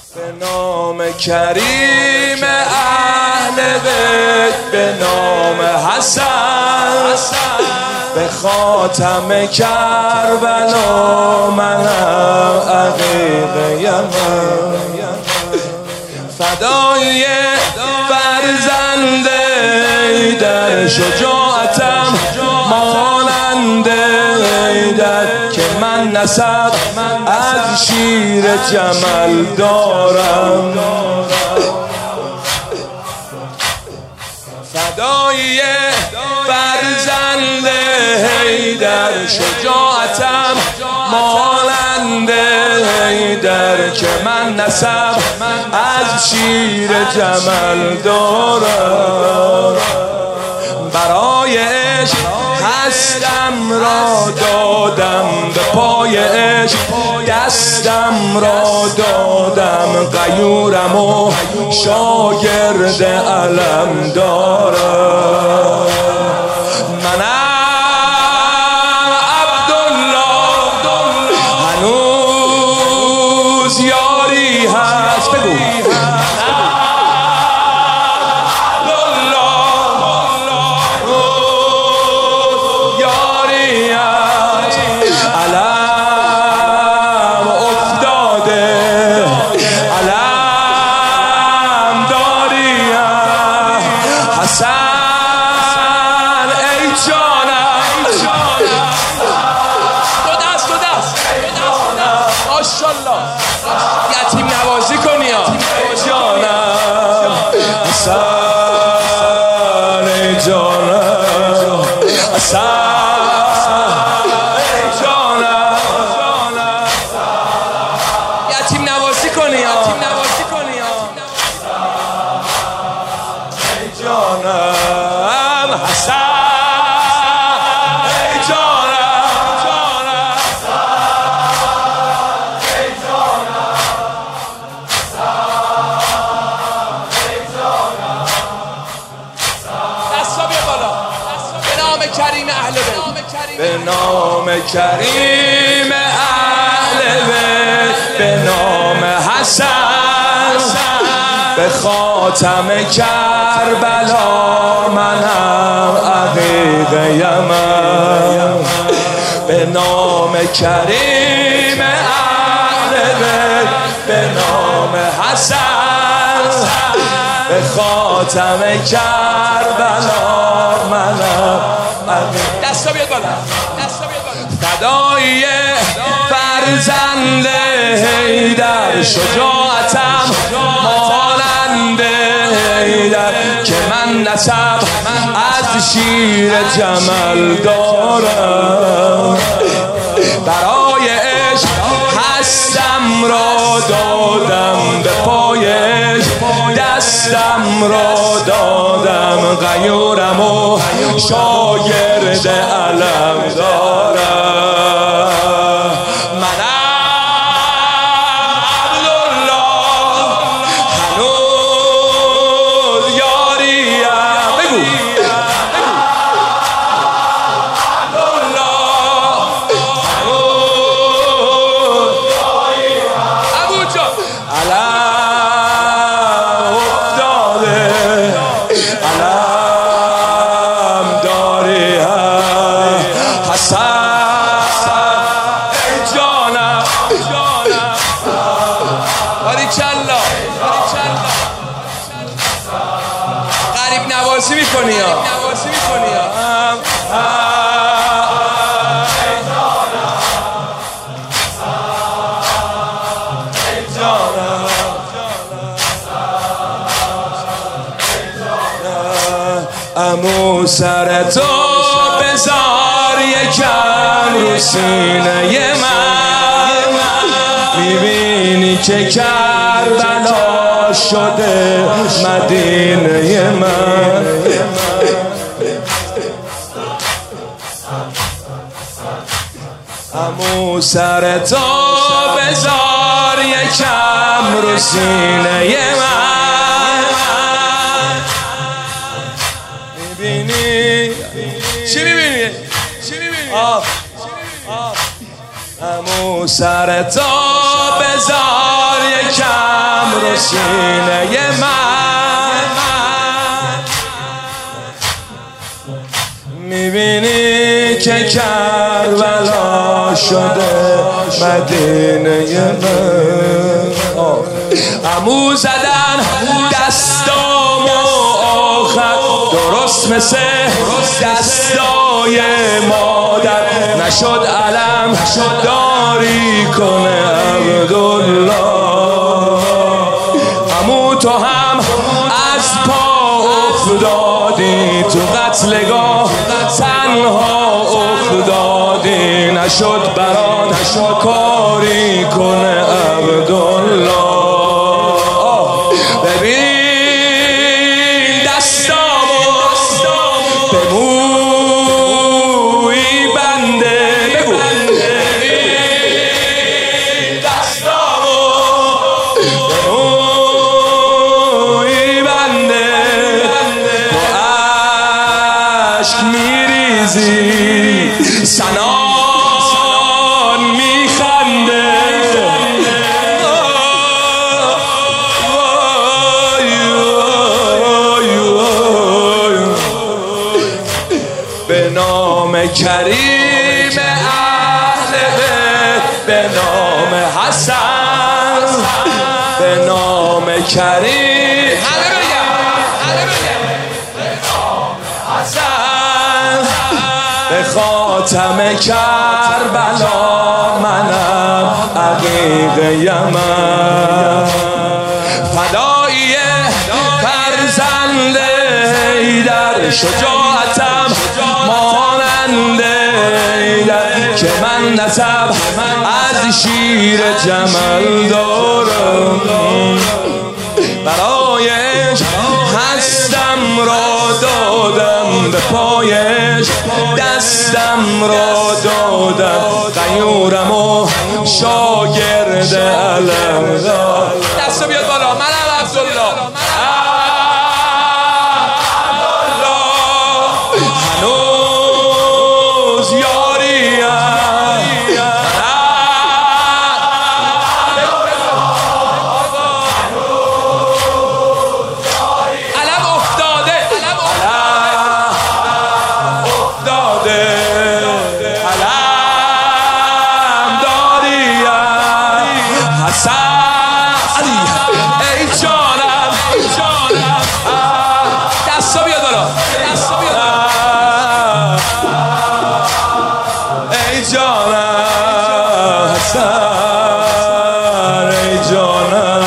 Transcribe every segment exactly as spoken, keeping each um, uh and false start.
به نام کریم اهل بیت، به نام حسن، به خاتم کربلا منم عقیق یمن. فدای فرزند در شجاعتم مانند در که من نسب از شیر جمل دارم. فدای فرزند در شجاعتم مانند در که من نسب از شیر جمل دارم. برای عشق هستم را دادم، به پای عشق دستم را دادم. غیورم و شاگرد علم دارم. منم عبدالله، هنوز یاری هست. بگو یتیم نوازی کنی یا جانم، حسن جانم، حسن جانم. یتیم نوازی کنی یا جانم، حسن کریم اهل بیت، به نام کریم اهل بیت، به نام حسن، به خاتم کربلا منم عقیق یمن. به نام کریم اهل بیت، به نام حسن، به خاتم کربلا منم. دستا بیاد بالا، فدای فرزند در شجاعتم مانند در که من نسب از شیر جمل دارم. برای عشق هستم را دادم، به پای عشق دستم را دادم. غیورم و شاگرد علم دارم. منم عبدالله، هنوز یاریم. بگو عبدالله، هنوز یاریم. ابو جان علم افتاده، علم داری حسن جانم، باریکلا. غریب نوازی میکنی یا امو سر تو بذار یکم رو سینه من، میبینی که کربلا شده مدینه من. امو سر تو بذار یکم رو سینه من، میبینی چی میبینی؟ چی میبینی؟ امو سر تو بذار یکم سینه من. میبینی که کربلا شده مدینه من. عمو زدن دستامو آخر درست مثل دستای مادر، نشد علم داری کنه عبدالله. عمو تو هم از پا افتادی تو قتلگاه، تنها افتادی، نشد برات کاری کنه عبدالله. ببین دستامو به موی بنده، بگو ببین دستامو به موی بنده، تو عشق میریزی سنان میخنده. به نام کریم اهل بیت، به نام حسن، به نام کریم همه بگم همه بگم به نام حسن، به خاتم کربلا منم عقیق یمن. فدایی فرزند حیدر، شجاعتم ماننده که من نسب از شیر جمل دارم. برایش هستم را دادم، به پایش دستم را دادم، غیورم و شاگرد علم. دست بیاد بالا، منم عبدالله. هنوز یاریم علم افتاده، علم افتاده، علم داریم حسن. ای جانم ای جانم، دستا بیاد بالا، دستا بیاد بالا. ای جانم حسن، ای جانم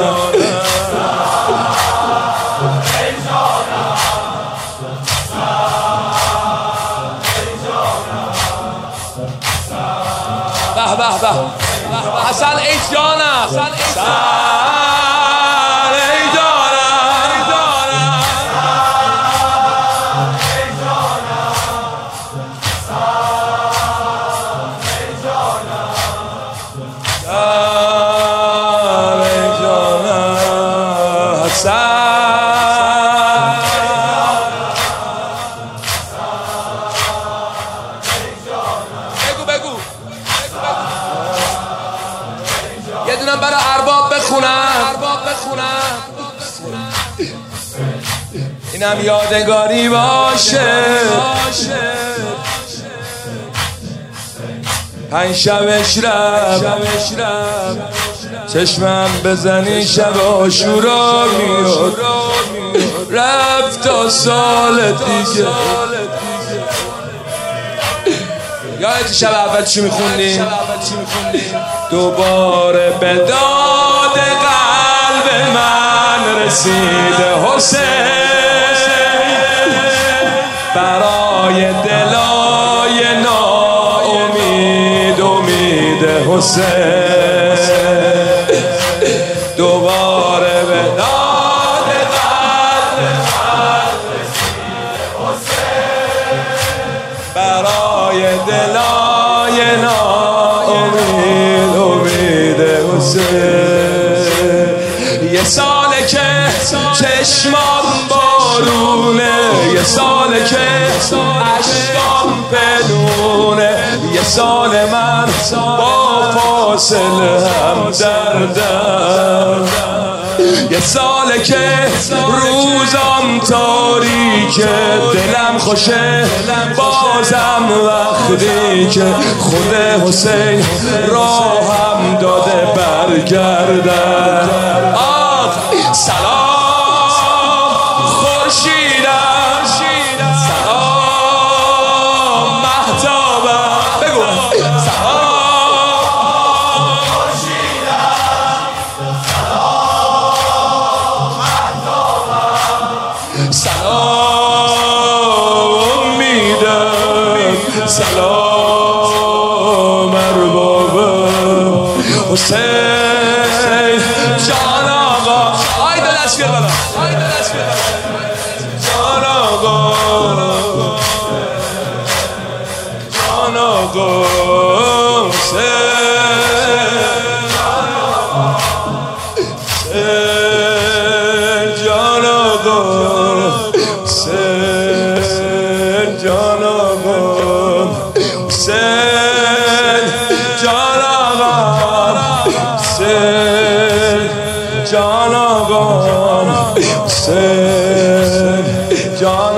به به به حسن، ای جانم حسن، ای بگو بگو یه دونم برای ارباب بخونم، ارباب بخونم، اینم یادگاری باشه. پنج شبش رب چشمم بزنی شب عاشورا میاد، رفت تا سال دیگه. یادت شب اول چی میخوندیم؟ دوباره به داد قلب من رسیده حسین، برای دلای ناامید امید حسین. دوباره به داد قلب من رسیده حسین، برای دلای ناامید امید حسین. یه ساله که چشمام بارونه، یه ساله که عشقام بدونه، یه سال من با فاصله هم دردم. یه ساله که روزم تاریکه، دلم خوشه بازم وقتی که خود حسین راهم داده برگردم. آه سلام خورشیدم، سلام مهتابم، بگو سلام خورشیدم، سلام مهتابم، سلام امیدم، سلام اربابم. حسین جان آقا، آی دو دست بیار بالا، آی دو دست بیار بالا. جان آقا، جان آقا حسین، جان آقا حسین، جان آقا حسین، جان آقا حسین، جان آقا حسین، جان